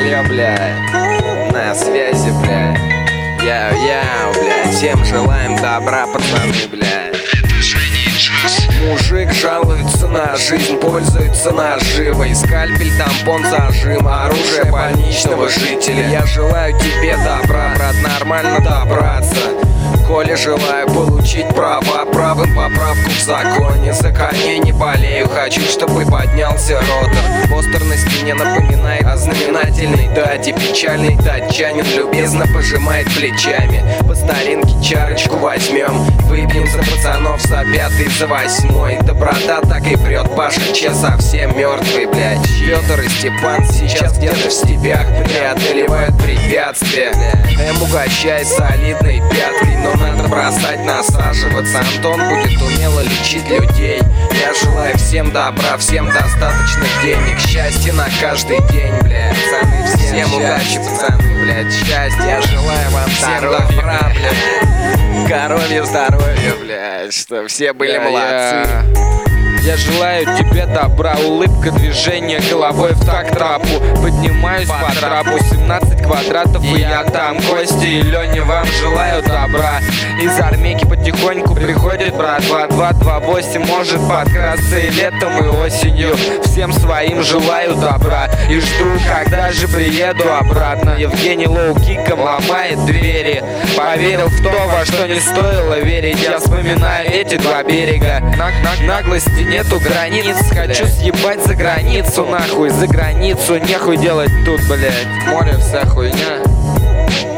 алло, бля, на связи, бля. Яу-яу, бля, всем желаем добра, пацаны, бля. Мужик жалуется на жизнь, пользуется наживой. Скальпель, тампон, зажим, оружие больничного жителя. Я желаю тебе добра, брат, нормально добраться. Коли желаю получить права, правым поправку в законе. За коней не болею, хочу, чтобы поднялся ротор. Постер на стене напоминает о знаменательной дате. Печальный датчанин любезно пожимает плечами. По старинке чарочку возьмем, выпьем за пацанов, за пятый, за восьмой. Доброта так и прет, Паша Че совсем мертвый, блядь. Петр и Степан сейчас где-то в степях преодолевают препятствия. Угощает солидной пяткой, но надо бросать насаживаться. Антон будет умело лечить людей. Я желаю всем добра, всем достаточных денег, счастья на каждый день, блядь. Пацаны, всем удачи, пацаны, блядь, счастья. Я желаю вам всем добра, блядь. Коровье здоровья, блядь, что все были молодцы. Я желаю тебе добра, улыбка, движение головой в такт трапу. Поднимаюсь по трапу, 17 квадратов, и я там. Кости и Лене, вам желаю добра. Из армейки потихоньку приходит братва. 228 может подкрасться и летом, и осенью. Всем своим желаю добра и жду, когда же приеду обратно. Евгений лоу-киком ломает двери. Поверил в то, во что не стоило верить. Я вспоминаю эти два берега. Наглости нету границ. Хочу съебать за границу, нахуй, за границу. Нехуй делать тут, блять. Море вся хуйня.